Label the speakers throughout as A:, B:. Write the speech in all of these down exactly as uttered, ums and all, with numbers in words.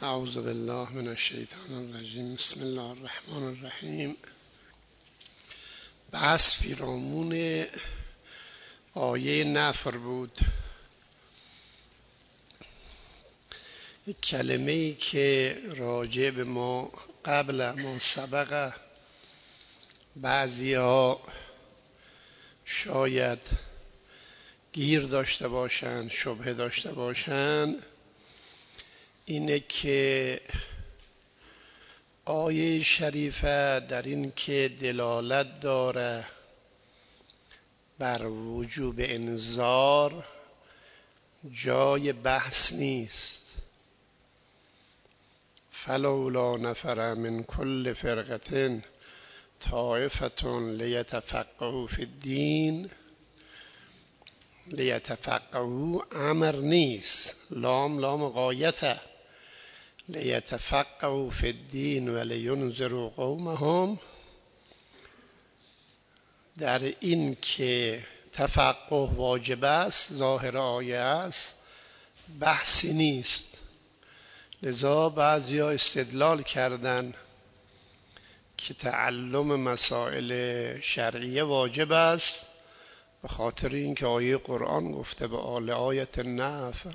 A: اعوذ بالله من الشیطان الرجیم. بسم الله الرحمن الرحیم. بحث پیرامون آیه نفر بود. یک کلمه ای که راجع به ما قبل ما سبق بعضی ها شاید گیر داشته باشند، شبهه داشته باشند، اینه که آیه شریفه در این که دلالت داره بر وجوب انذار جای بحث نیست. فلولا نفر من کل فرقة طائفة لیتفقهوا فی الدین. لیتفقهوا امر نیست، لام لام غایته. لیتفقهوا فی الدین و لینذروا قومهم. در این که تفقه واجب است، ظاهر آیه است، بحثی نیست. لذا بعضیا استدلال کردن که تعلم مسائل شرعیه واجب است به خاطر اینکه آیه قرآن گفته به آل آیت نفر.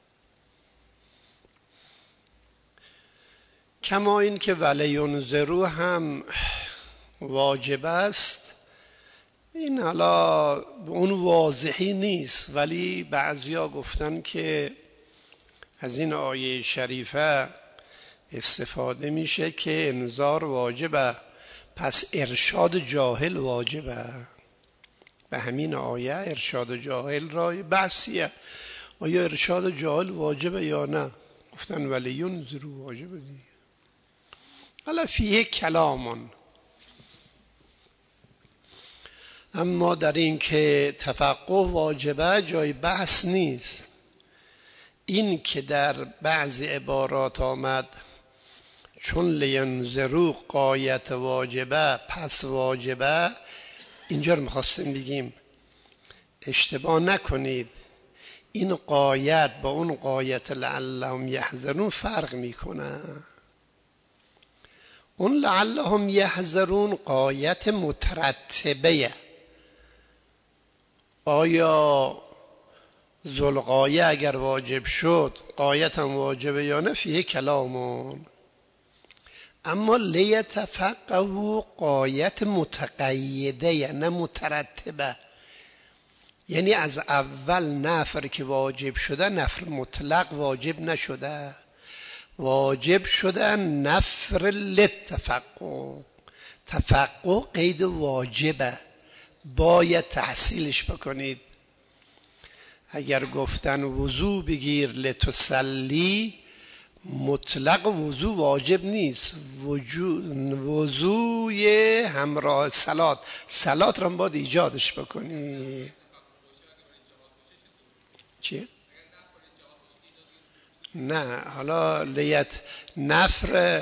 A: کما این که ولینذروا هم واجب است. این حالا به اون واضحی نیست، ولی بعضیا گفتن که از این آیه شریفه استفاده میشه که انذار واجبه، پس ارشاد جاهل واجبه. به همین آیه ارشاد جاهل را بحثیه، آیا ارشاد جاهل واجبه یا نه؟ گفتن ولینذروا واجبه دیگه. حالا فیه کلامان، اما در این که تفقه واجبه جای بحث نیست. این که در بعض عبارات آمد چون لینذروا غایت واجبه پس واجبه، اینجا رو میخواستیم بگیم اشتباه نکنید. این غایت با اون غایت لعلهم یحذرون فرق میکنه. اون لعلهم یحذرون غایت مترتبه. آیا ذوالغایه اگر واجب شد غایت هم واجبه یا نه؟ فیه کلامون. اما لیتفقهوا غایت متقیده نه مترتبه، یعنی از اول نفر که واجب شده نفر مطلق واجب نشده، واجب شده نفر للتفقه. تفقه قید واجبه، باید تحصیلش بکنید. اگر گفتن وضو بگیر لتسلی، مطلق وضو واجب نیست، وضوی همراه صلات، صلات را باید ایجادش بکنی. چی؟ نه حالا لیت نفر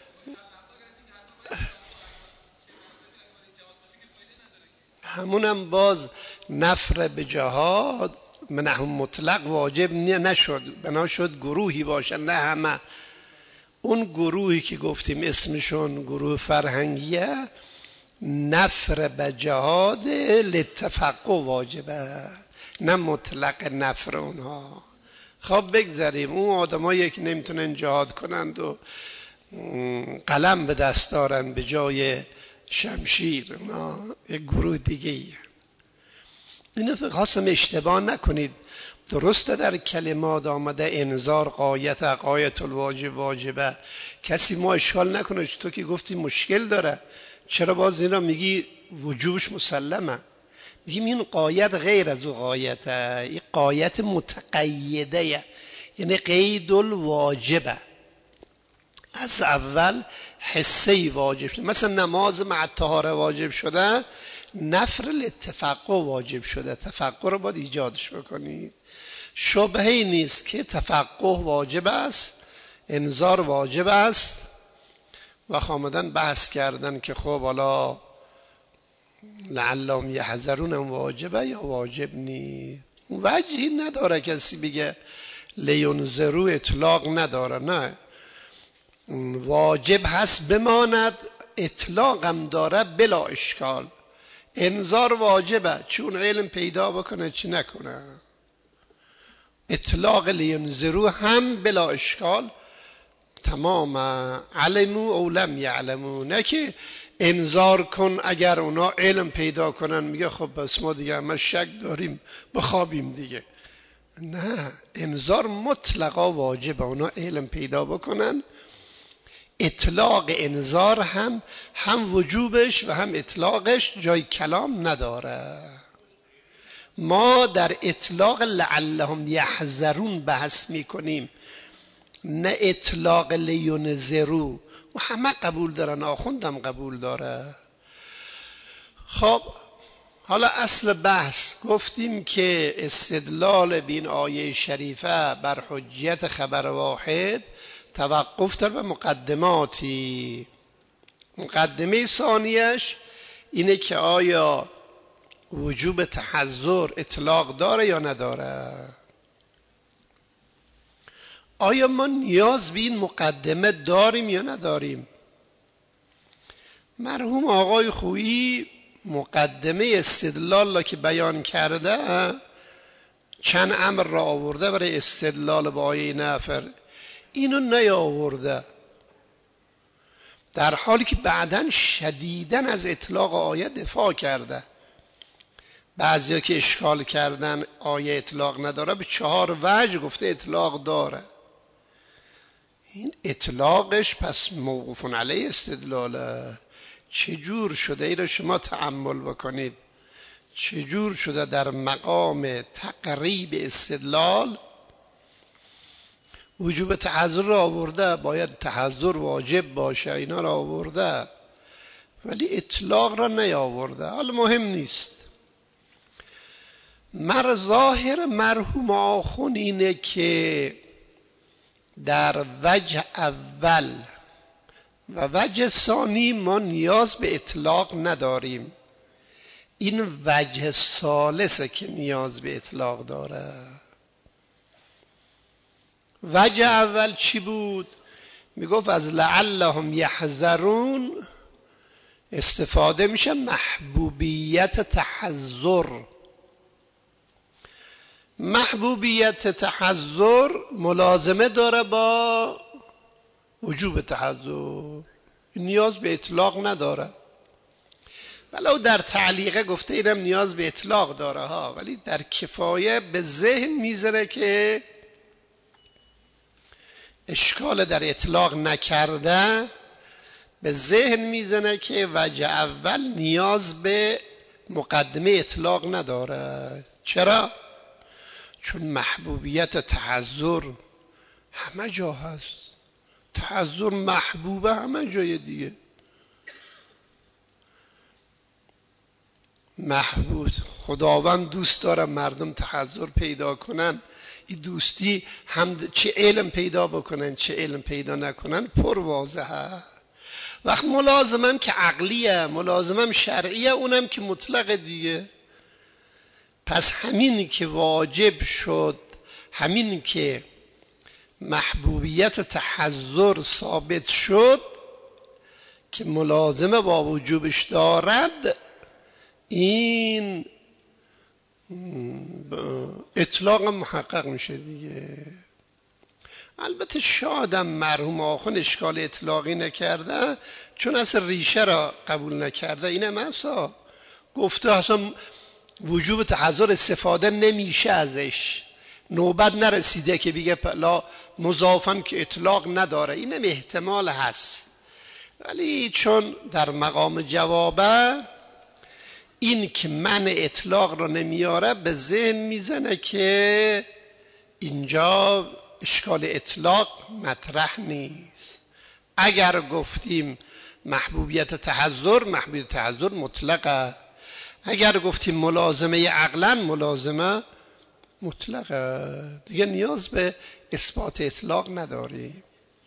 A: همونم باز نفر به جهاد منهم مطلق واجب نشد، بنا شد گروهی باشن نه همه. اون گروهی که گفتیم اسمشون گروه فرهنگیه، نفر به جهاد للتفقه واجبه نه مطلق نفر اونها. خب بگذاریم. اون آدمایی که نمیتونن جهاد کنند و قلم به دست دارن به جای شمشیر، اونا یک گروه دیگه ای. اینو خواستم اشتباه نکنید. درسته در کلمات آمده انذار غایت غایت الواجب واجبه، کسی ما اشکال نکنه. تو که گفتی مشکل داره، چرا باز اینا میگی وجوبش مسلمه؟ میگیم این غایت غیر از اون غایته، این غایت متقیده، یعنی قید الواجبه، از اول حصه واجب شده. مثلا نماز مع طهاره واجب شده، نفر للتفقه واجب شده، تفقه رو باید ایجادش بکنید. شبهه‌ای نیست که تفقه واجب است، انذار واجب است. و خامدن بحث کردن که خب حالا لعلهم یحذرون هم واجبه یا واجب نیست. وجهی نداره کسی بگه لینذروا اطلاق نداره. نه، واجب هست بماند، اطلاقم داره بلا اشکال. انذار واجبه، چون علم پیدا بکنه چی نکنه. اطلاق لینذرو هم بلا اشکال تمام، علمو او لم یعلمو، نه که انذار کن اگر اونا علم پیدا کنن میگه خب بس ما دیگه همه شک داریم بخوابیم دیگه. نه، انذار مطلقا واجبه، اونا علم پیدا بکنن. اطلاق انذار هم هم وجوبش و هم اطلاقش جای کلام نداره. ما در اطلاق لعلهم یحذرون بحث میکنیم، نه اطلاق لینذرو. و همه قبول دارن، آخوندم قبول داره. خب حالا اصل بحث گفتیم که استدلال بین آیه شریفه بر حجیت خبر واحد توقف داره به مقدماتی. مقدمه ثانیش اینه که آیا وجوب تحذر اطلاق داره یا نداره. آیا ما نیاز به این مقدمه داریم یا نداریم؟ مرحوم آقای خویی مقدمه استدلال را که بیان کرده چند امر را آورده برای استدلال با آیه نفر، اینو نیاورده، در حالی که بعداً شدیداً از اطلاق آیه دفاع کرده. بعضیا که اشکال کردن آیه اطلاق نداره به چهار وجه گفته اطلاق داره. این اطلاقش پس موقوف علیه استدلاله. چجور شده ای را شما تأمل بکنید، چجور شده در مقام تقریب استدلال وجوب تحذر را آورده، باید تحذر واجب باشه، اینا را آورده، ولی اطلاق را نیاورده. حالا مهم نیست. مر ظاهر مرحوم آخون اینه که در وجه اول و وجه ثانی ما نیاز به اطلاق نداریم. این وجه ثالثه که نیاز به اطلاق داره. وجه اول چی بود؟ میگفت از لعلهم یحذرون استفاده میشه محبوبیت تحذر. محبوبیت تحذر ملازمه داره با وجوب تحذر، نیاز به اطلاق نداره. ولو در تعلیقه گفته اینم نیاز به اطلاق داره ها، ولی در کفایه به ذهن میذاره که اشکال در اطلاق نکرده، به ذهن میزنه که وجه اول نیاز به مقدمه اطلاق نداره. چرا؟ چون محبوبیت تحذر همه جا هست. تحذر محبوبه همه جای دیگه. محبوب خداوند دوست داره مردم تحذر پیدا کنن. این دوستی هم چه علم پیدا بکنن چه علم پیدا نکنن پر واضحه. وقت ملازمم که عقلیه، ملازمم شرعیه، اونم که مطلق دیگه. پس همین که واجب شد، همین که محبوبیت تحذر ثابت شد که ملازمه با وجوبش دارد، این اطلاق محقق میشه دیگه. البته شادم مرحوم آخون اشکال اطلاقی نکرده، چون اصلا ریشه را قبول نکرده. اینم اصلا گفته اصلا وجوب تحذر استفاده نمیشه ازش، نوبت نرسیده که بگه لا مضافن که اطلاق نداره. اینم احتمال هست، ولی چون در مقام جوابه این که من اطلاق رو نمیاره به ذهن میزنه که اینجا اشکال اطلاق مطرح نیست. اگر گفتیم محبوبیت تحذر، محبوبیت تحذر مطلقه. اگر گفتیم ملازمه عقلا، ملازمه مطلقه دیگه، نیاز به اثبات اطلاق نداریم.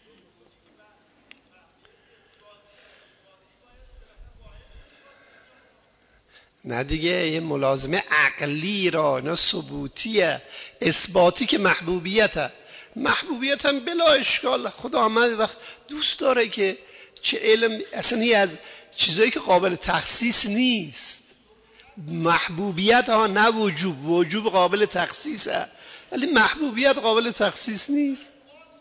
A: نه دیگه، یه ملازمه عقلی را، نه ثبوتیه. اثباتی که محبوبیته، محبوبیت هم بلا اشکال. خدا همه وقت دوست داره که چه علم اصلا از چیزایی که قابل تخصیص نیست. محبوبیت ها نه وجوب، وجوب قابل تخصیصه ولی محبوبیت قابل تخصیص نیست.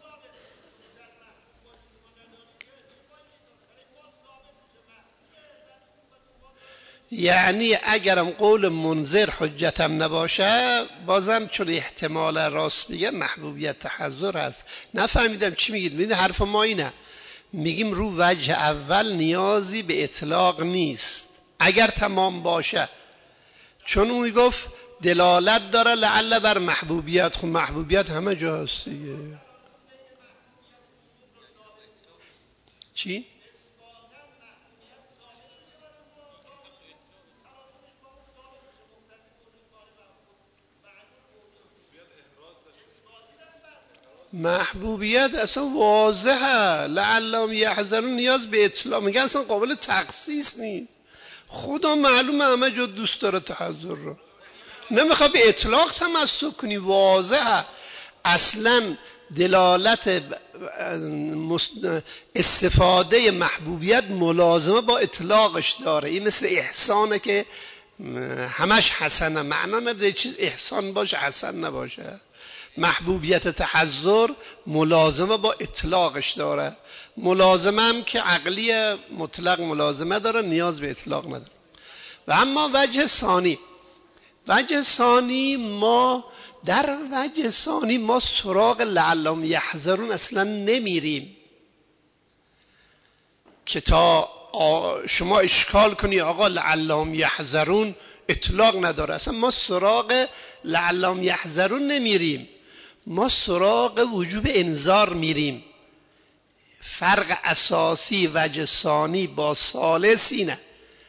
A: یعنی اگرم قول منذر حجتم نباشه بازم چون احتمال راست میگه محبوبیت تحضر هست. نفهمیدم چی میگید؟ میگید حرف ما اینه، میگیم رو وجه اول نیازی به اطلاق نیست اگر تمام باشه، چون اون میگفت دلالت داره لعل بر محبوبیت. خب محبوبیت همه جا هست دیگه. چی؟ محبوبیت اصلا واضحه، لعلهم یحذرون نیاز به اطلاق، میگن اصلا قابل تخصیص نیست. خدا معلومه همه جا دوست داره تحضر رو، نمیخواد به اطلاق تمسک کنی، واضحه. اصلا دلالت استفاده محبوبیت ملازمه با اطلاقش داره. این مثل احسانه که همش حسنه، معنا نداره چیز احسان باشه حسن نباشه. محبوبیت تحضر ملازمه با اطلاقش داره. ملازمه هم که عقلی مطلق ملازمه داره، نیاز به اطلاق نداره. و اما وجه ثانی، وجه ثانی ما در وجه ثانی ما سراغ لعلهم یحذرون اصلا نمیریم که تا شما اشکال کنی آقا لعلهم یحذرون اطلاق نداره. اصلا ما سراغ لعلهم یحذرون نمیریم، ما سراغ وجوب انذار میریم. فرق اساسی وجه ثانی با ثالث اینه،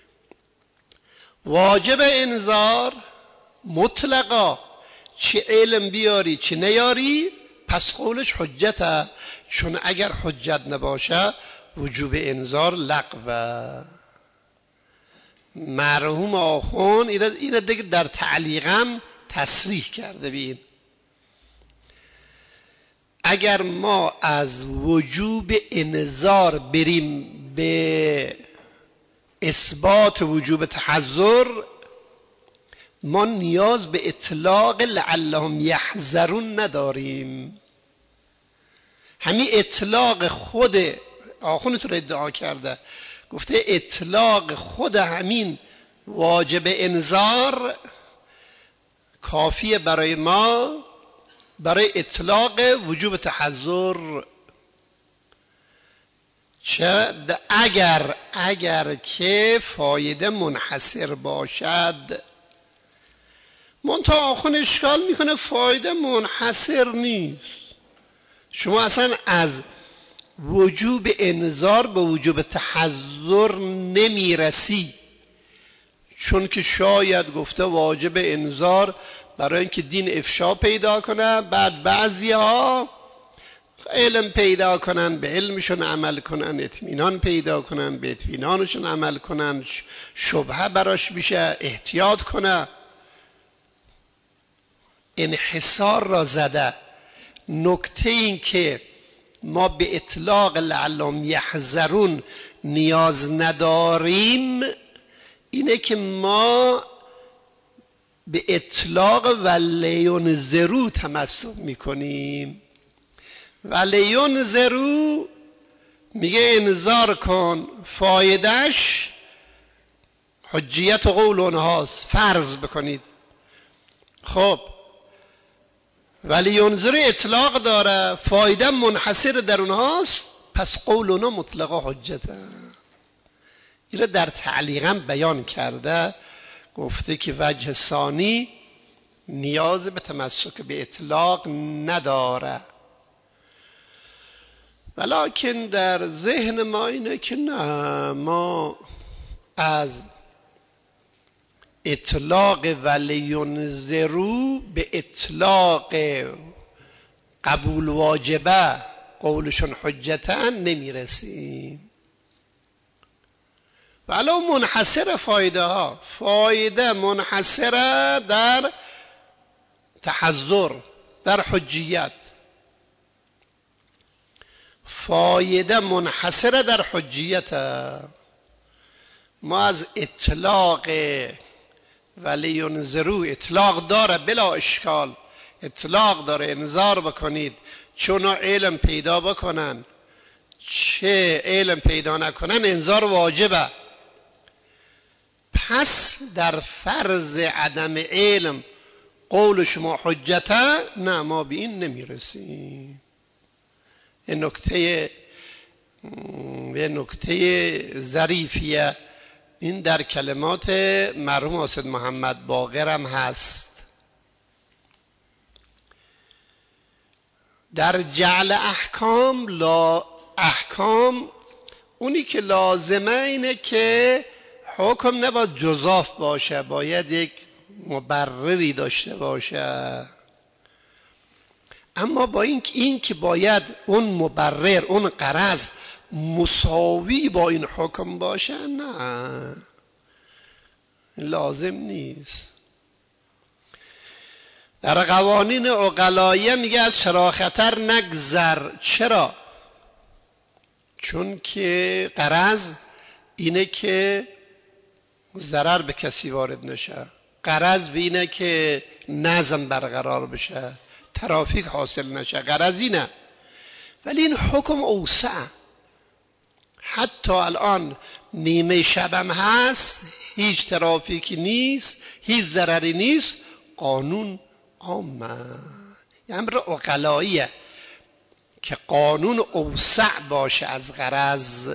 A: واجب انذار مطلقا چه علم بیاری چه نیاری پس قولش حجته، چون اگر حجت نباشه وجوب انذار لغوه. مرحوم آخوند این دیگه در تعلیقم تصریح کرده بین. اگر ما از وجوب انذار بریم به اثبات وجوب تحذر، ما نیاز به اطلاق لعلهم یحذرون نداریم. همین اطلاق خود آخوند رو ادعا کرده، گفته اطلاق خود همین واجب انذار کافیه برای ما برای اطلاق وجوب تحذر. چه اگر اگر که فایده منحصر باشد. منتها آخوند اشکال میکنه فایده منحصر نیست. شما اصلا از وجوب انذار به وجوب تحذر نمیرسی، چون که شاید گفته واجب انذار برای اینکه دین افشا پیدا کنه، بعد بعضی ها علم پیدا کنن به علمشون عمل کنن، اطمینان پیدا کنن به اطمینانشون عمل کنن، شبهه براش بشه احتیاط کنه. انحصار را زده. نکته این که ما به اطلاق لعلهم یحذرون نیاز نداریم اینه که ما به اطلاق ولیونذرو تمسک میکنیم. ولیونذرو میگه انذار کن، فایدهش حجیت قول اونهاست، فرض بکنید. خب ولیونذرو اطلاق داره، فایده منحصر در اونهاست، پس قول اونها مطلقا حجته. این را در تعلیقم بیان کرده، گفته که وجه ثانی نیاز به تمسک به اطلاق نداره. ولکن در ذهن ما اینه که نه، ما از اطلاق ولیونذرو به اطلاق قبول واجبه قولشون حجتن نمیرسیم. ولو منحصر فایده ها، فایده منحصره در تحذر، در حجیت. فایده منحصره در حجیت. ما از اطلاق ولی انذرو، اطلاق داره بلا اشکال، اطلاق داره انذار بکنید چون علم پیدا بکنن چه علم پیدا نکنن انذار واجبه. پس در فرض عدم علم قول شما حجته، نه ما به این نمیرسیم. این نکته یه نکته ظریفیه. این در کلمات مرحوم استاد محمد باقر هم هست. در جعل احکام لا احکام اونی که لازمه اینه که حکم نباید جزاف باشه، باید یک مبرری داشته باشه. اما با این این که باید اون مبرر، اون غرض مساوی با این حکم باشه، نه لازم نیست. در قوانین عقلاییه میگه از شراخطر نگذر. چرا؟ چون که غرض اینه که ضرر به کسی وارد نشه، غرض به اینه که نظم برقرار بشه، ترافیک حاصل نشه، غرض اینه. ولی این حکم اوسع. حتی الان نیمه شبم هست، هیچ ترافیکی نیست، هیچ ضرری نیست، قانون عامه. یه امر عقلاییه که قانون اوسع باشه از غرض.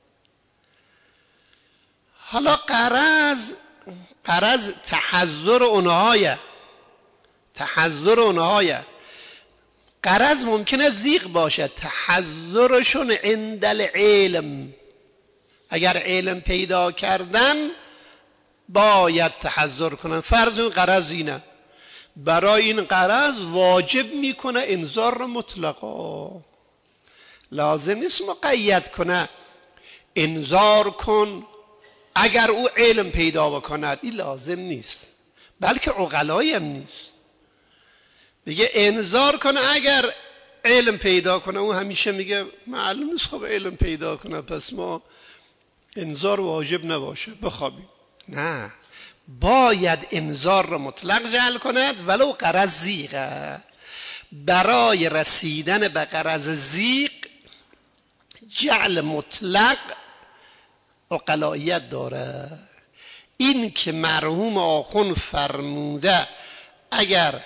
A: حالا غرض غرض تحذر اونهایه، تحذر اونهایه. غرض ممکنه زیغ باشه، تحذرشون عند العلم. اگر علم پیدا کردن باید تحذر کنن. فرض اون غرض اینه، برای این غرض واجب میکنه انذار مطلقا. لازم نیست مقید کنه انذار کن اگر او علم پیدا بکند، این لازم نیست. بلکه عقلایی هم نیست بگه انذار کنه اگر علم پیدا کنه. اون همیشه میگه معلوم نیست خب علم پیدا کنه پس ما انذار واجب نباشه بخوابیم. نه، باید انذار را مطلق جعل کند ولو غرض زیغه. برای رسیدن به غرض زیغ جعل مطلق عقلاییت داره. این که مرحوم آخوند فرموده اگر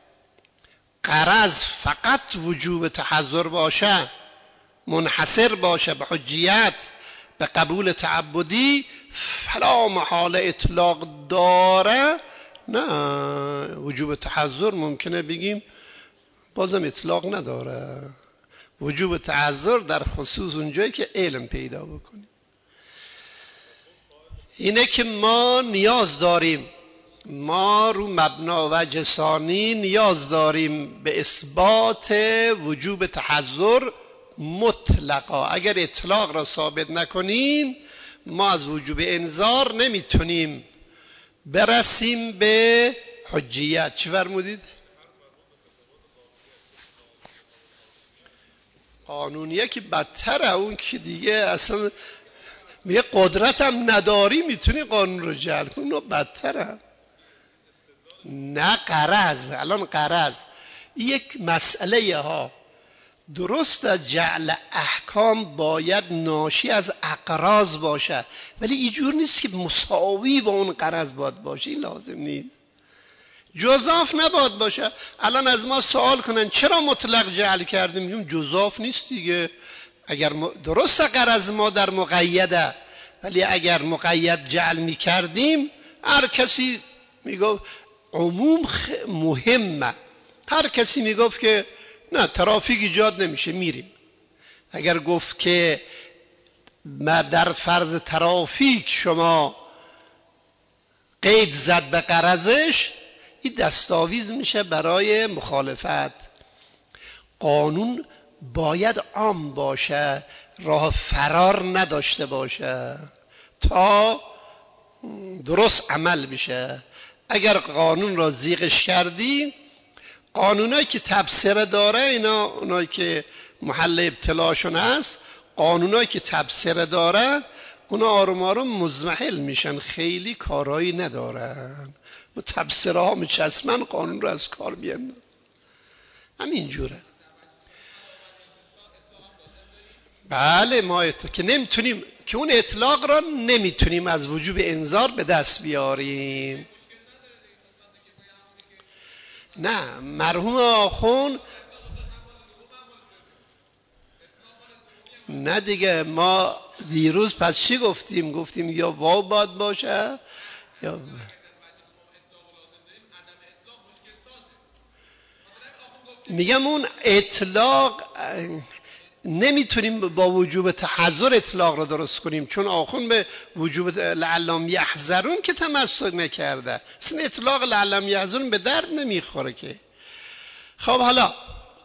A: غرض فقط وجوب تحذر باشه، منحصر باشه به حجیت، به قبول تعبدی، فلا محال اطلاق داره. نه، وجوب تحذر ممکنه بگیم بازم اطلاق نداره. وجوب تحذر در خصوص اونجایی که علم پیدا بکنیم. اینه که ما نیاز داریم، ما رو مبنا و جسانی نیاز داریم به اثبات وجوب تحذر مطلقا. اگر اطلاق را ثابت نکنیم ما از وجوب انذار نمیتونیم برسیم به حجیت. چی فرمودید؟ قانونیه که بدتره، اون که دیگه اصلا میگه قدرت هم نداری میتونی قانون رو جعل کنی، اونو بدتره. نه غرض، الان غرض یک مسئله ها درست. جعل احکام باید ناشی از اقراض باشه، ولی اینجور نیست که مساوی با اون غرض باید باشه. این لازم نیست. جزاف نباید باشه. الان از ما سوال کنن چرا مطلق جعل کردیم، میگیم جزاف نیست دیگه. اگر درست غرض ما در مقیده، ولی اگر مقید جعل میکردیم هر کسی میگفت عموم مهمه، هر کسی میگفت که نه ترافیک ایجاد نمیشه میریم. اگر گفت که ما در فرض ترافیک شما قید زد به غرضش، این دستاویز میشه برای مخالفت. قانون باید عام باشه، راه فرار نداشته باشه تا درست عمل بشه. اگر قانون را زیغش کردی، قانونایی که تبصره داره اینا، اونایی که محل ابتلاشون هست، قانونایی که تبصره داره اونا آروم آروم مزمحل میشن، خیلی کارایی ندارن و تبصره ها میچسمن قانون رو از کار بیندن. همین جوره. بله ما ات... که نمیتونیم که اون اطلاق را نمیتونیم از وجوب انذار به دست بیاریم. نه مرحوم آخون نه دیگه، ما دیروز پس چی گفتیم؟ گفتیم یا واو باید باشه یا میگم اون اطلاق نمیتونیم با وجوب تحذر اطلاق رو درست کنیم، چون آخون به وجوب لعلهم یحذرون که تمسک نکرده، اصلا اطلاق لعلهم یحذرون به درد نمیخوره که. خب حالا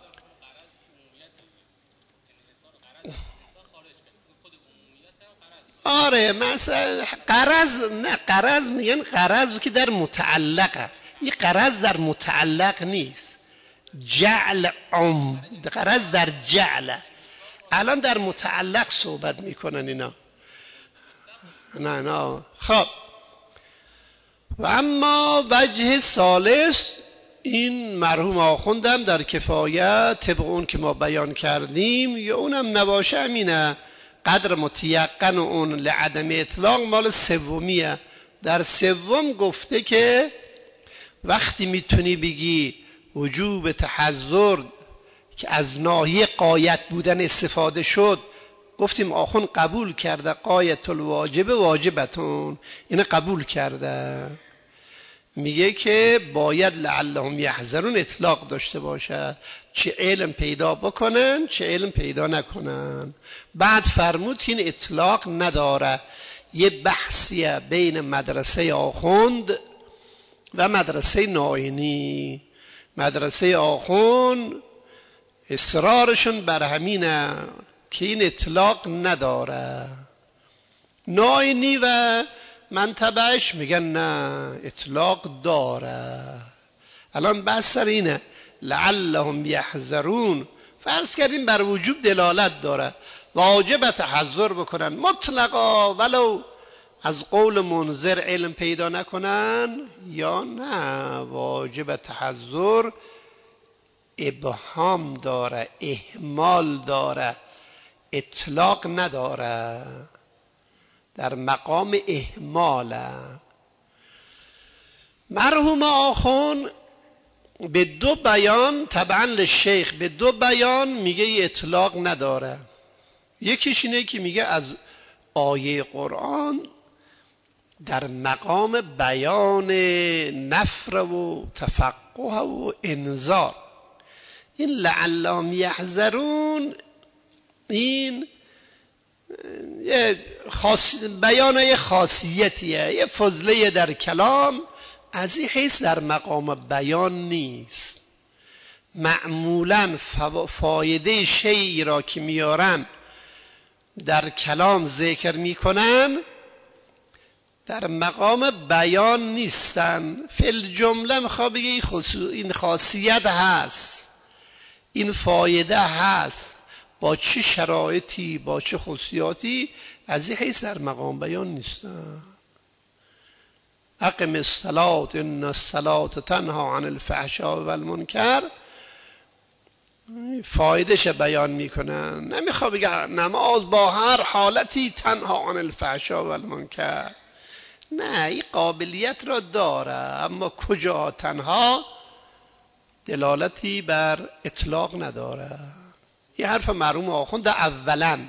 A: آره مثلا قرض، نه قرض میگن قرض که در متعلقه، این قرض در متعلق نیست، جعل عم، قرض در جعل، الان در متعلق صحبت میکنن اینا. نه نه خب و اما وجه ثالث، این مرحوم آخوندم در کفایت طبق اون که ما بیان کردیم یا اونم نباشه امینه قدر متیقن و اون لعدم اطلاق مال سومیه. در سوم گفته که وقتی میتونی بگی وجوب تحذر که از ناحیه غایت بودن استفاده شد، گفتیم آخون قبول کرده غایت الواجب واجبتون، اینه قبول کرده، میگه که باید لعلهم یحذرون اطلاق داشته باشه، چه علم پیدا بکنن چه علم پیدا نکنن. بعد فرمود این اطلاق نداره. یه بحثیه بین مدرسه آخوند و مدرسه ناینی. مدرسه آخوند اصرارشون بر همینه که این اطلاق نداره، ناینی و من تبعش میگن نه اطلاق داره. الان بحث سر اینه لعلهم یحذرون، فرض کردیم بر وجوب دلالت داره، واجب تحذر بکنن مطلقا ولو از قول منذر علم پیدا نکنن، یا نه واجب تحذر ابهام داره، اهمال داره، اطلاق نداره، در مقام اهماله. مرحوم آخون به دو بیان طبعا للشیخ به دو بیان میگه اطلاق نداره. یکیش اینه که میگه از آیه قرآن در مقام بیان نفر و تفقه و انذار، این لعلهم یحذرون این یه خاص بیان یه خاصیتیه، یه فضله در کلام، از این حیث در مقام بیان نیست. معمولا فایده شیعی را که میارن در کلام ذکر میکنن در مقام بیان نیستن. فی جمله میخواد بگه این خاصیت هست، این فایده هست، با چه شرایطی با چه خصوصیاتی، از این حیث در مقام بیان نیستن. اقم الصلاة ان الصلاة تنهی عن الفحشاء والمنکر، فایدهش بیان میکنن. نمیخواد بگه نماز با هر حالتی تنهی عن الفحشاء والمنکر، نه این قابلیت را داره، اما کجا تنها دلالتی بر اطلاق نداره. این حرف مرحوم آخوند اولا.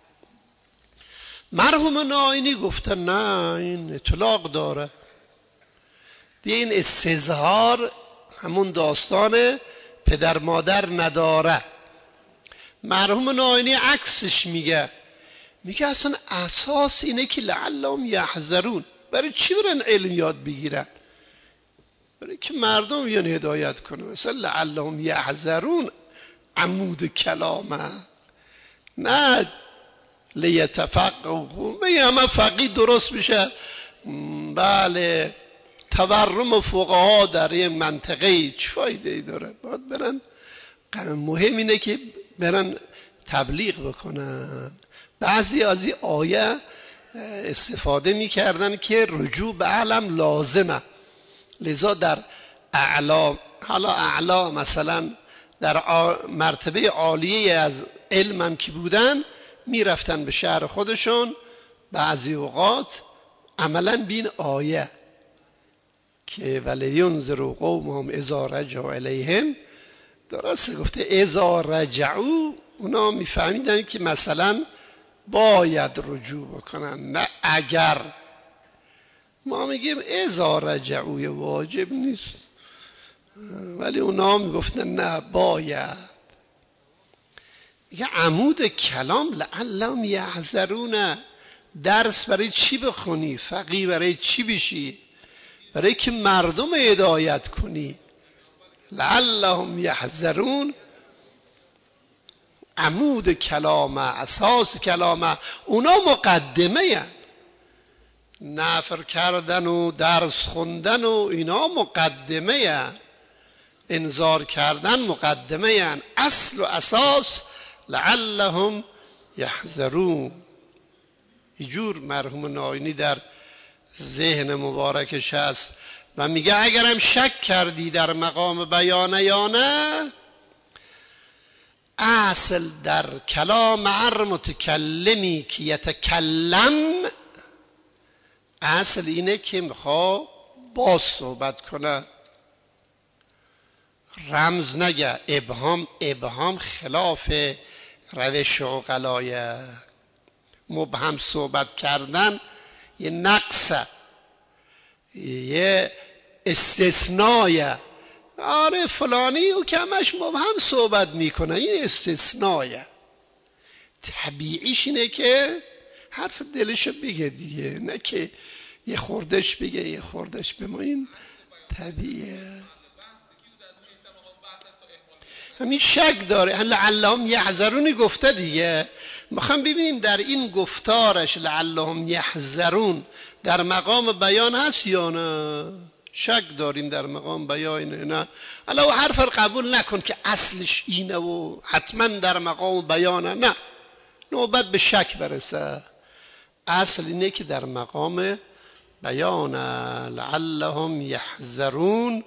A: مرحوم ناینی گفته نه این اطلاق داره. دیگه این استظهار همون داستان پدر مادر نداره. مرحوم ناینی عکسش میگه، میگه اصلا اساس اینه که لعلهم یحذرون. برای چی برن علم یاد بگیرن؟ برای که مردم بیان هدایت کنن. مثلا لعلهم یحذرون عمود کلامه، نه لیتفقهوا. بگه همه فقیه درست میشه. بله تورم فقها در این منطقه چه فایده ای داره؟ باید برن. مهم اینه که برن تبلیغ بکنن. بعضی از این آیه استفاده میکردن که رجوع به علم لازمه، لذا در اعلا، حالا اعلا مثلا در مرتبه عالیه از علمم که بودن میرفتن به شهر خودشون، بعضی اوقات عملا بین آیه که ولینذروا قومهم اذا رجعوا الیهم، درسته گفته اذا رجعوا، اونا میفهمیدن که مثلا باید رجوع بکنن نه اگر. ما میگیم اذا رجعوا واجب نیست، ولی اونا میگفتن نه باید. میگه عمود کلام لعلهم یحذرون، درس برای چی بخونی؟ فقیه برای چی بشی؟ برای که مردم هدایت کنی. لعلهم یحذرون، عمود کلامه، اساس کلامه، اونا مقدمه هن. نفر کردن و درس خوندن و اینا مقدمه هن. انذار کردن مقدمه هن. اصل و اساس لعلهم یحذرون. اینجور مرحوم ناینی در ذهن مبارکش هست و میگه اگرم شک کردی در مقام بیانه یا نه، اصل در کلام هر متکلمی که یتکلم، اصل اینه که میخواد باز صحبت کنه، رمز نگه. ابهام ابهام خلاف روش عقلایه. مبهم صحبت کردن یه نقصه، یه استثنایه. آره فلانی او که همش مبهم صحبت میکنه، این استثنایه. طبیعیش اینه که حرف دلشو بگه دیگه، نه که یه خوردش بگه یه خوردش به ما. این طبیعیه. همین شک داره. لعلهم یحذرون گفته دیگه. میخوام ببینیم در این گفتارش لعلهم یحذرون در مقام بیان هست یا نه. شک داریم در مقام بیان نه. الان حرف رو قبول نکن که اصلش اینه و حتما در مقام بیانه، نه، نوبت به شک برسه. اصل اینه که در مقام بیانه. لعلهم یحذرون،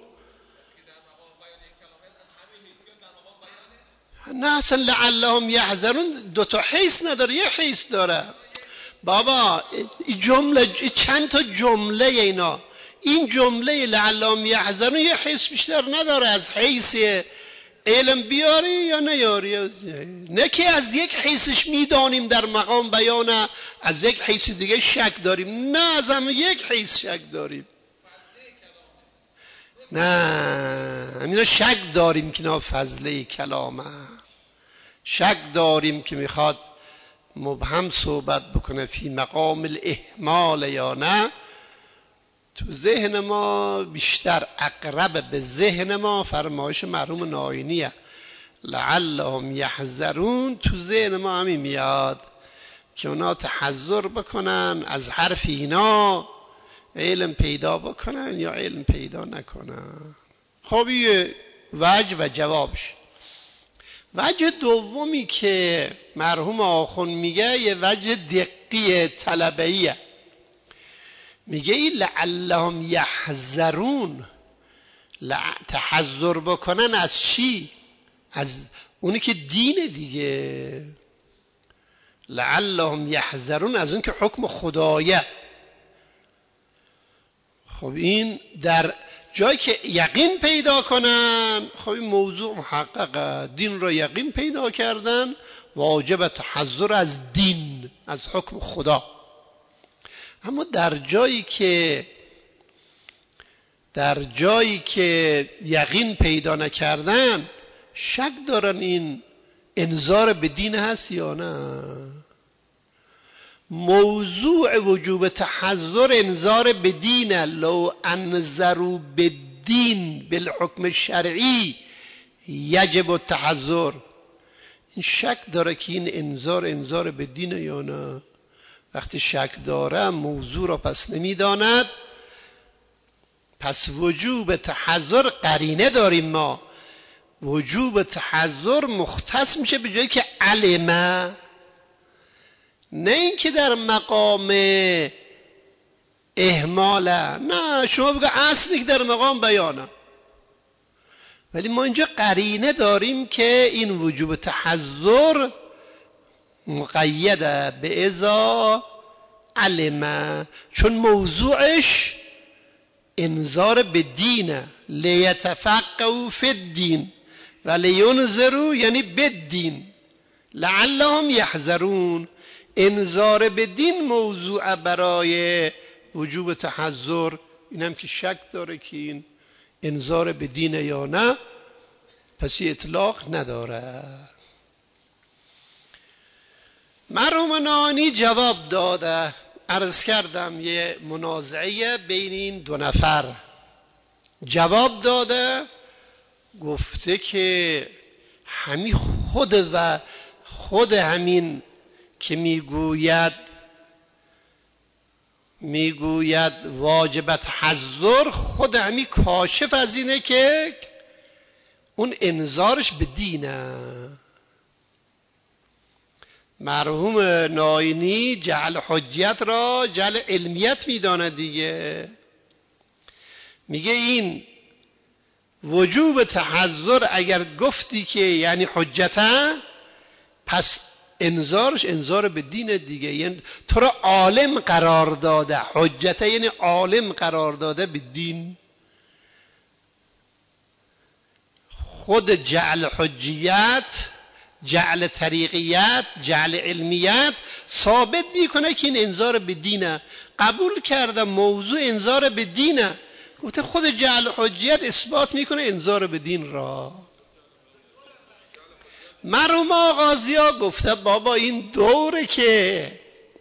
A: نه اصلا لعلهم یحذرون دو تا حیث نداره، یه حیث داره بابا. این جمله چند تا جمله اینا، این جمله لعلهم یحذرون یه حیث بیشتر نداره از حیث علم بیاری یا نیاری. نه که از یک حیثش میدانیم در مقام بیانه، از یک حیث دیگه شک داریم. نه از هم یک حیث شک داریم. نه همینا شک داریم که نه فضله کلامه. شک داریم که میخواد مبهم صحبت بکنه فی مقام الاحمال یا نه. تو ذهن ما بیشتر اقرب به ذهن ما فرمایش مرحوم ناینیه لعلهم یحذرون. تو ذهن ما همین میاد که اونا تحذر بکنن از حرف اینا، علم پیدا بکنن یا علم پیدا نکنن. خب یه وجه و جوابش. وجه دومی که مرحوم آخوند میگه یه وجه دقیق طلبه‌ایه. میگه این لعلهم یحذرون، تحذر بکنن از چی؟ از اونی که دین دیگه. لعلهم یحذرون از اون که حکم خدایه. خب این در جایی که یقین پیدا کنن، خب این موضوع محققه. دین را یقین پیدا کردن، واجب تحذر از دین، از حکم خدا. اما در جایی که در جایی که یقین پیدا نکردن، شک دارن این انذار به دین هست یا نه. موضوع وجوب تحذر انذار به دین. لو انذروا بالدین بالحکم شرعی یجب التحذر. این شک داره که این انذار انذار به دین یا نه. وقتی شک داره موضوع را پس نمیداند، پس وجوب تحذر قرینه داریم ما. وجوب تحذر مختص میشه به جایی که علمه، نه اینکه در مقام اهماله، نه شما بگه اصلی که در مقام بیانه. ولی ما اینجا قرینه داریم که این وجوب تحذر مقیده به ازا علمه، چون موضوعش انذار به دینه. لیتفقهوا فی الدین و لینذروا یعنی بالدین لعلهم یحذرون. انذار به دین موضوع برای وجوب تحذر. اینم که شک داره که این انذار به دین یا نه، پس اطلاق نداره. مرحوم نانی جواب داده. عرض کردم یه منازعه بین این دو نفر. جواب داده گفته که همین خود و خود همین که میگوید میگوید واجب تحذر، خود همین کاشف از اینه که اون انذارش به دینه. مرحوم ناینی جعل حجیت را جعل علمیت میدانه دیگه. میگه این وجوب تحذر اگر گفتی که یعنی حجته، پس انذارش انذار به دین دیگه، یعنی تو را عالم قرار داده. حجته یعنی عالم قرار داده به دین. خود جعل حجیت، جعل طریقیت، جعل علمیت ثابت میکنه که این انذار به دینه. قبول کرده موضوع انذار به دینه، گفته خود جعل حجیت اثبات میکنه انذار به دین را. مرحوم آغازیا گفته بابا این دوره که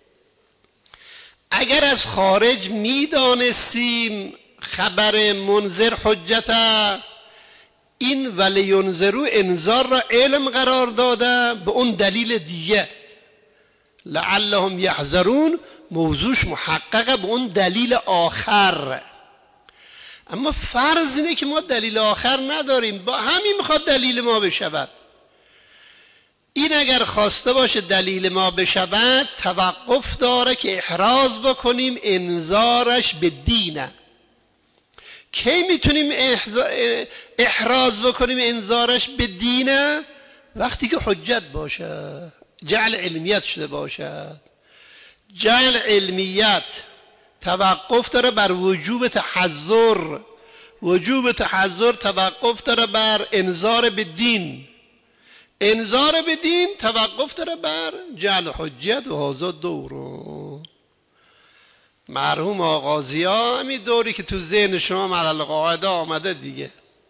A: اگر از خارج میدانستیم خبر منذر حجته، این ولینذرو انذار را علم قرار داده به اون دلیل دیگه. لعلهم یحذرون موضوعش محققه به اون دلیل آخر. اما فرض اینه که ما دلیل آخر نداریم، با همین میخواد دلیل ما بشود. این اگر خواسته باشه دلیل ما بشود، توقف داره که احراز بکنیم انذارش به دینه. کی میتونیم احراز بکنیم انذارش به دینه؟ وقتی که حجت باشه، جعل علمیت شده باشد. جعل علمیت توقف داره بر وجوب تحذر، وجوب تحذر توقف داره بر انذار به دین، انذار به دین توقف داره بر جعل حجت و هذا دورو. مرحوم آغازیا همین دوری که تو ذهن شما علل قاعده آمده دیگه.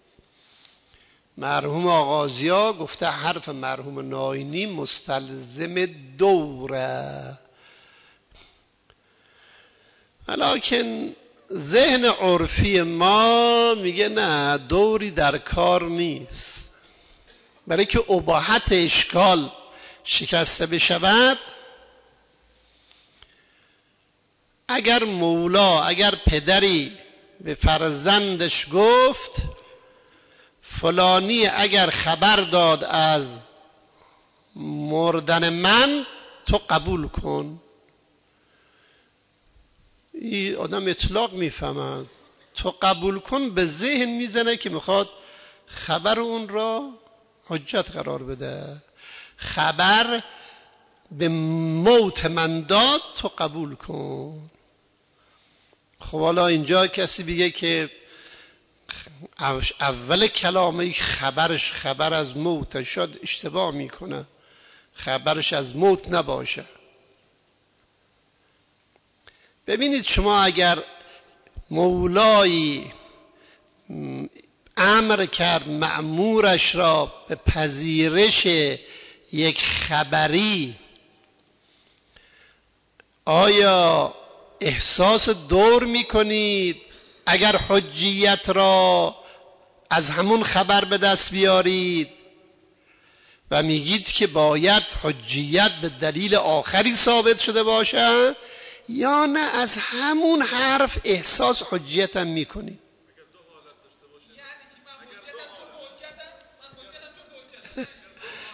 A: مرحوم آغازیا گفته حرف مرحوم ناینی مستلزم دوره، ولیکن ذهن عرفی ما میگه نه، دوری در کار نیست. برای که اباحت اشکال شکسته بشود، اگر مولا، اگر پدری به فرزندش گفت فلانی اگر خبر داد از مردن من تو قبول کن، این آدم اطلاق میفهمد. تو قبول کن به ذهن میزنه که میخواد خبر اون را حجت قرار بده. خبر به موت من داد تو قبول کن. خب حالا اینجا کسی بگه که اول کلامه خبرش خبر از موت، شاید اشتباه میکنه، خبرش از موت نباشه. ببینید شما اگر مولایی امر کرد مأمورش را به پذیرش یک خبری، آیا احساس دور میکنید اگر حجیت را از همون خبر به دست بیارید و میگید که باید حجیت به دلیل آخری ثابت شده باشه، یا نه از همون حرف احساس حجیت هم میکنید؟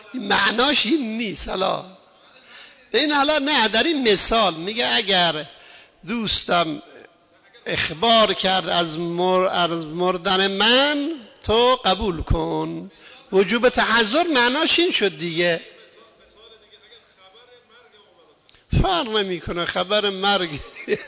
A: معناش این نیست. حالا این حالا نه در این مثال میگه اگر دوستم اخبار کرد از, مر... از مردن من تو قبول کن. وجوب تحضر معناش این شد دیگه. فرق نمیکنه خبر مرگ.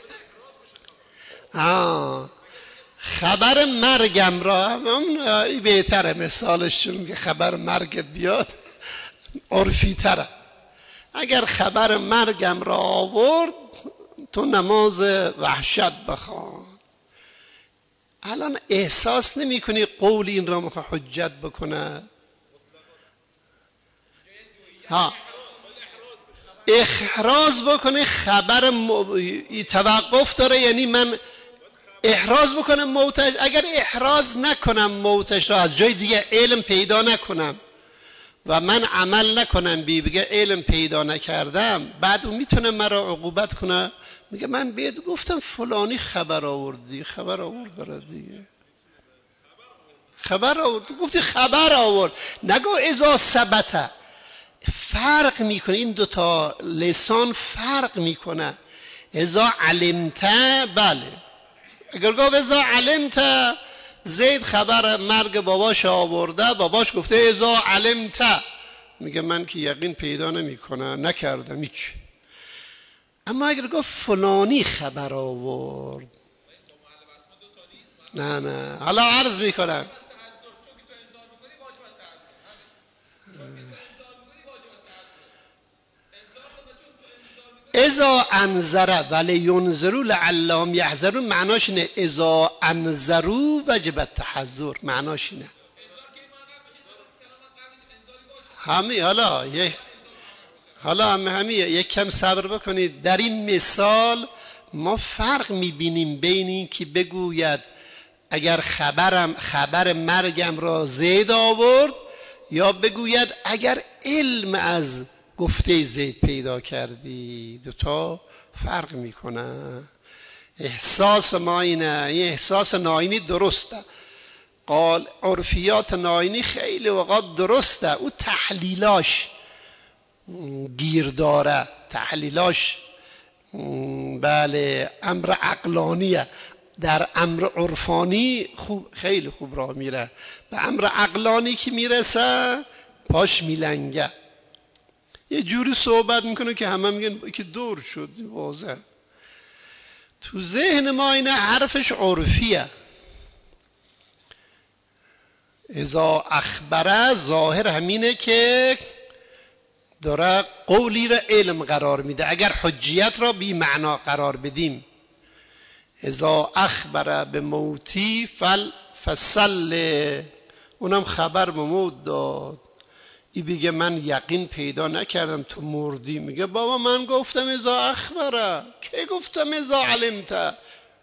A: آه خبر مرگم را اون بهتره مثالش، چون که خبر مرگت بیاد عرفی تره. اگر خبر مرگم را آورد تو نماز وحشت بخوان. الان احساس نمی کنی قول این را میخواد حجت بکنه؟ ها احراز بکنه خبر م... توقف داره، یعنی من احراز بکنم موتش. اگر احراز نکنم موتش را از جای دیگه علم پیدا نکنم و من عمل نکنم بی بگه علم پیدا نکردم، بعد اون میتونه مرا عقوبت کنه. میگه من بهت گفتم فلانی خبر آوردی، خبر آورد برای دیگه، خبر آورد، تو گفتی خبر آورد، نگو اذا ثبت. فرق میکنه این دوتا لسان فرق میکنه. اذا علمت، بله اگر گفت اذا علمت زید خبر مرگ باباش آورده، باباش گفته اذا علمت، میگه من که یقین پیدا نمیکنه نکردم هیچ. اما اگر گفت فلانی خبر آورد، نه نه حالا عرض میکنم اذا انذر ولی ینذروا لعلهم یحذرون، معناش اینه اذا انذروا وجب التحذر، معناش اینه. همین حالا یک حالا همین یک کم صبر بکنید. در این مثال ما فرق میبینیم بین این که بگوید اگر خبرم خبر مرگم را زید آورد، یا بگوید اگر علم از گفته زید پیدا کردی. دوتا فرق میکنه. احساس ما اینه، این احساس ناینی درسته. قال عرفیات ناینی خیلی وقت درسته، او تحلیلاش گیر داره، تحلیلاش بله امر عقلانیه. در امر عرفانی خوب خیلی خوب راه میره، به امر عقلانی که میرسه پاش میلنگه. یه جوری صحبت میکنه که همه میگن که دور شد. واضح تو ذهن ما اینه حرفش عرفیه. اذا اخبره ظاهر همینه که داره قولی را علم قرار میده. اگر حجیت را بی معنا قرار بدیم، اذا اخبره به موتی فل فصل، اونم خبر به موت داد. ای بگه من یقین پیدا نکردم تو مردی، میگه بابا من گفتم اذا اخبره، که گفتم اذا علمت.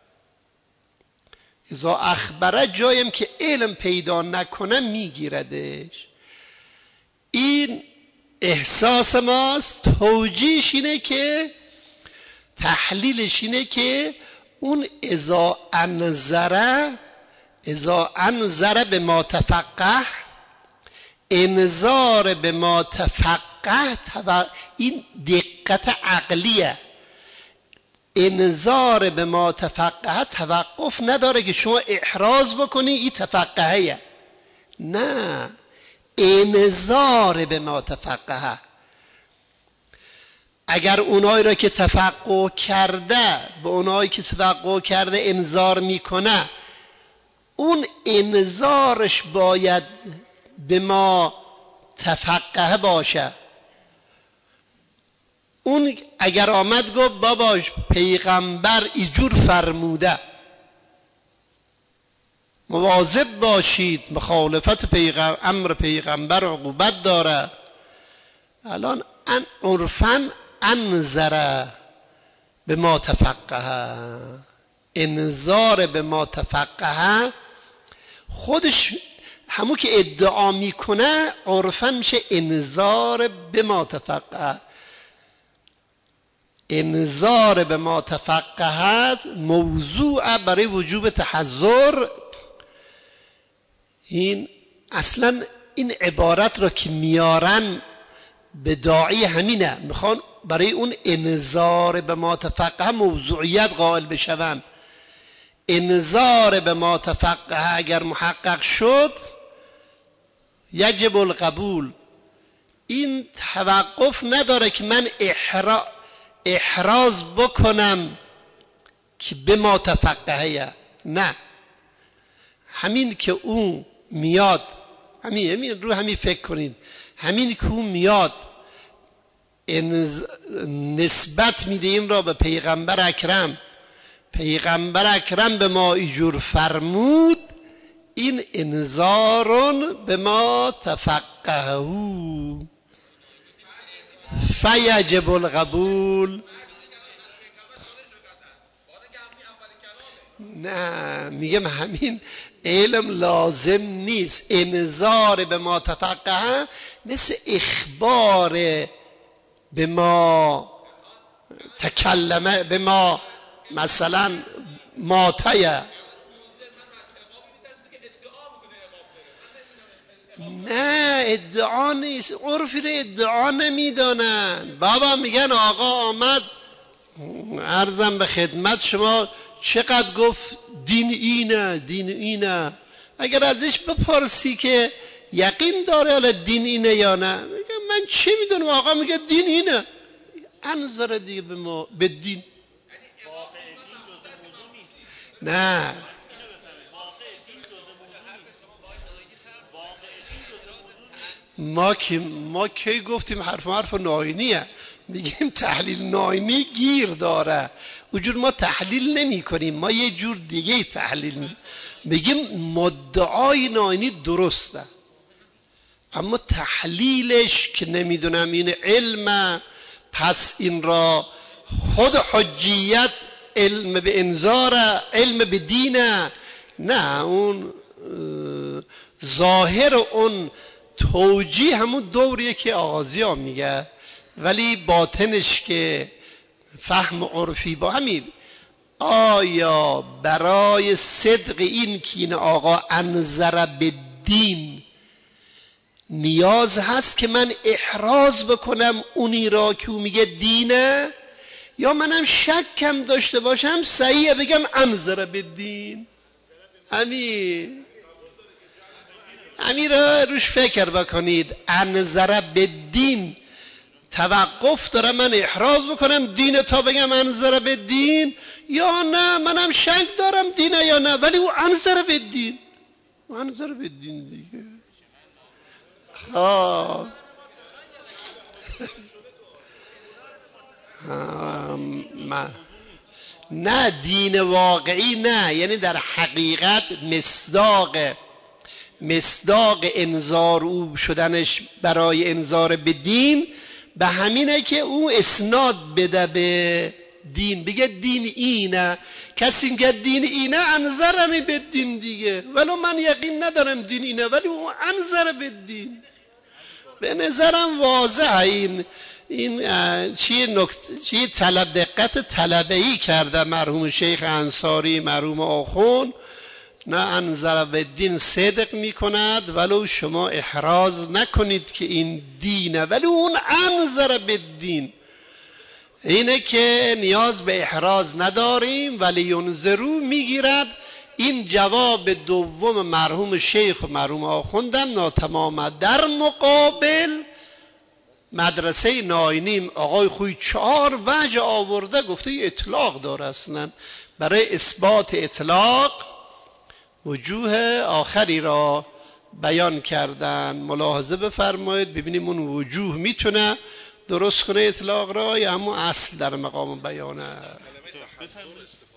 A: اذا اخبره جایم که علم پیدا نکنه میگیردش. این احساس ماست. توجیهش اینه که تحلیلش اینه که اون اذا انذره، اذا انذره به ما تفقه، انذار به ما تفقه، این دقت عقلیه. انذار به ما تفقه توقف نداره که شما احراز بکنی این تفقهه، نه، انذار به ما تفقه. اگر اونایی را که تفقه کرده به اونایی که تفقه کرده انذار میکنه، اون انذارش باید به ما تفقه باشه. اون اگر آمد گفت باباش پیغمبر ایجور فرموده، مواظب باشید، مخالفت پیغمبر امر پیغمبر عقوبت داره. الان ان عرفاً انذر به ما تفقه، انذار به ما تفقه خودش همون که ادعا میکنه عرفاً میشه انذار به ما تفقه. انذار به ما تفقه موضوع برای وجوب تحذر. این اصلا این عبارت را که میارن به داعی همینه، میخوان برای اون انذار به ما تفقه موضوعیت قائل بشون. انذار به ما تفقه اگر محقق شد یجب القبول، این توقف نداره که من احرا... احراز بکنم که به ما تفقهه، نه، همین که اون میاد، همین, همین رو همین فکر کنید، همین که اون میاد انز... نسبت میده این را به پیغمبر اکرم، پیغمبر اکرم به ما ایجور فرمود، این انذارون به ما تفقهو فیجب القبول. نه میگم همین علم لازم نیست. انذار به ما تفقه مثل اخبار به ما تکلمه، به ما مثلا ماتیه. نه ادعا نیست، عرفی رو ادعا نمیدانن. بابا میگن آقا آمد عرضم به خدمت شما چقدر گفت دین اینه دین اینه، اگر ازش بپرسی که یقین داره حالا دین اینه یا نه، میگه من چه میدونم، آقا میگه دین اینه، انظر دیگه به ما به دین. نه ما که ما کی گفتیم حرف حرف ناینیه، میگیم تحلیل ناینی گیر داره، اونجور ما تحلیل نمی کنیم، ما یه جور دیگه تحلیل میگیم مدعای ناینی درسته، اما تحلیلش که نمیدونم این علم، پس این را خود حجیت علم به انذار، علم به دینه، نه اون ظاهر اون توجیه همون دوریه که آغازی ها میگه، ولی باطنش که فهم عرفی با همین. آیا برای صدق این که این آقا انذر به دین نیاز هست که من احراز بکنم اونی را که او میگه دینه، یا منم شکم داشته باشم صحیحه بگم انذر به دین؟ همین همین را روش فکر بکنید. انذر به دین توقف داره من احراز بکنم دین تا بگم انذر به دین، یا نه منم شک دارم دینه یا نه ولی او انذر به دین، انذر به دین دیگه. خب نه دین واقعی نه، یعنی در حقیقت مصداق مصداق انذار او شدنش برای انذار به دین به همینه که او اسناد بده به دین، بگه دین اینه، کسی که دین اینه انذرنی به دین دیگه، ولو من یقین ندارم دین اینه ولی او انذر به دین. به نظرم واضحه این این چی نکته چی طلب دقت طلبه‌ای کرده مرحوم شیخ انصاری مرحوم آخوند. نه انذر به دین صدق می کند ولو شما احراز نکنید که این دینه، ولی اون انذر به دین اینه که نیاز به احراز نداریم، ولی ینذرو میگیرد. این جواب دوم مرحوم شیخ و مرحوم آخوندم ناتمامه. در مقابل مدرسه ناینیم آقای خوی چهار وجه آورده، گفته اطلاق داره، اصلا برای اثبات اطلاق وجوه آخری را بیان کردن. ملاحظه بفرمایید ببینیم اون وجوه میتونه درست کنه اطلاق را یا همون اصل در مقام بیانه.